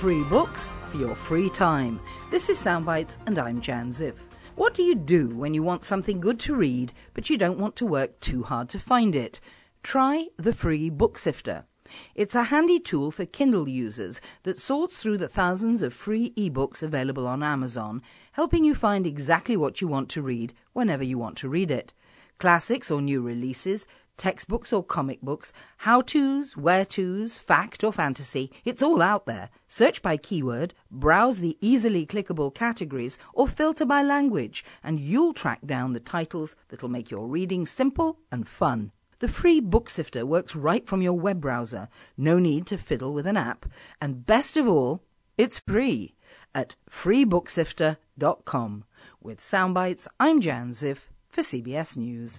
Free books for your free time. This is Soundbites and I'm Jan Ziff. What do you do when you want something good to read but you don't want to work too hard to find it? Try the free Book Sifter. It's a handy tool for Kindle users that sorts through the thousands of free ebooks available on Amazon, helping you find exactly what you want to read whenever you want to read it. Classics or new releases, textbooks or comic books, how-tos, where-tos, fact or fantasy, it's all out there. Search by keyword, browse the easily clickable categories, or filter by language, and you'll track down the titles that'll make your reading simple and fun. The free Book Sifter works right from your web browser. No need to fiddle with an app. And best of all, it's free at freebooksifter.com. With Soundbites, I'm Jan Ziff for CBS News.